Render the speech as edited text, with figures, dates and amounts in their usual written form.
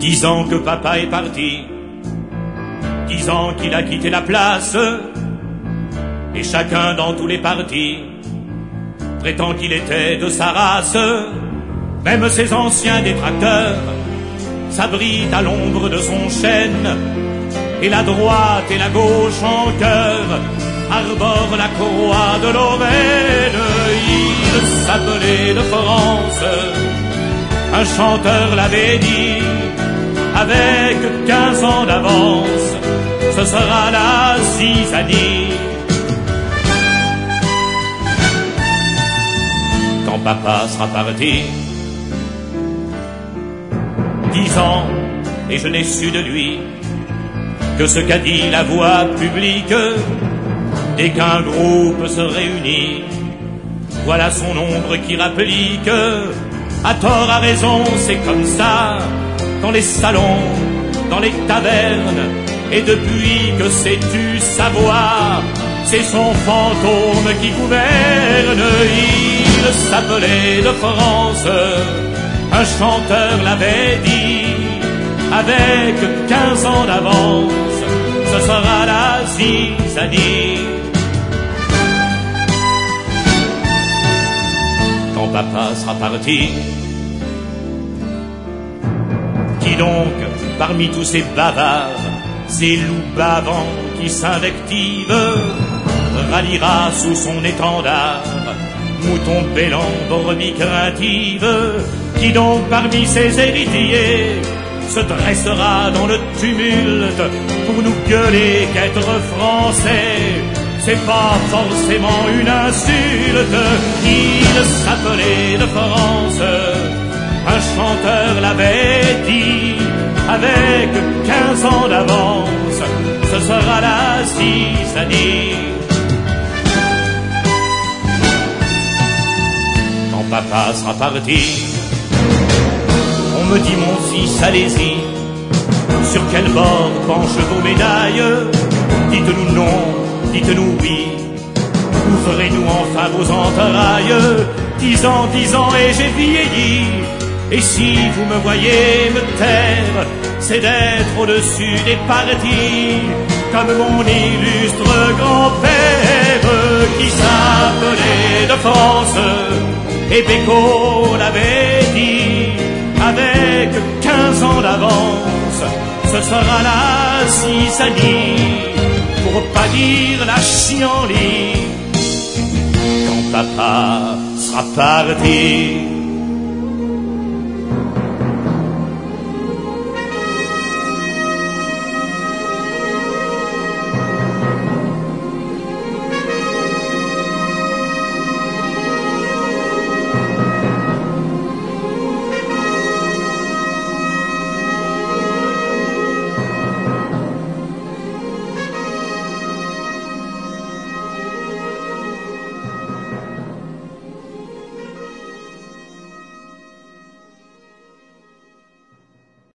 10 ans que papa est parti, 10 ans qu'il a quitté la place, et chacun dans tous les partis prétend qu'il était de sa race. Même ses anciens détracteurs s'abritent à l'ombre de son chêne, et la droite et la gauche en cœur arborent la croix de Lorraine. Il s'appelait de France, un chanteur l'avait dit, avec 15 ans d'avance, ce sera la zizanie. Quand papa sera parti, 10 ans, et je n'ai su de lui que ce qu'a dit la voix publique. Dès qu'un groupe se réunit, voilà son ombre qui rapplique. À tort, à raison, c'est comme ça, dans les salons, dans les tavernes, et depuis que sais-tu savoir, c'est son fantôme qui gouverne. Il s'appelait de France, un chanteur l'avait dit, avec 15 ans d'avance, ce sera la zizanie. Quand papa sera parti, qui donc, parmi tous ces bavards, ces loups bavants qui s'invectivent, ralliera sous son étendard mouton bêlant, brebis craintive? Qui donc parmi ses héritiers se dressera dans le tumulte pour nous gueuler qu'être français, c'est pas forcément une insulte? Il s'appelait de France, un chanteur l'avait dit, avec 15 ans d'avance, ce sera la zizanie. Quand papa sera parti, on me dit mon fils, allez-y, sur quel bord penchent vos médailles? Dites-nous non, dites-nous oui, ouvrez-nous enfin vos entrailles. 10 ans et j'ai vieilli, et si vous me voyez me taire, c'est d'être au-dessus des partis, comme mon illustre grand-père, qui s'appelait de France, et Bécaud l'avait dit, avec 15 ans d'avance, ce sera la zizanie, pour pas dire la chienlit, quand papa sera parti.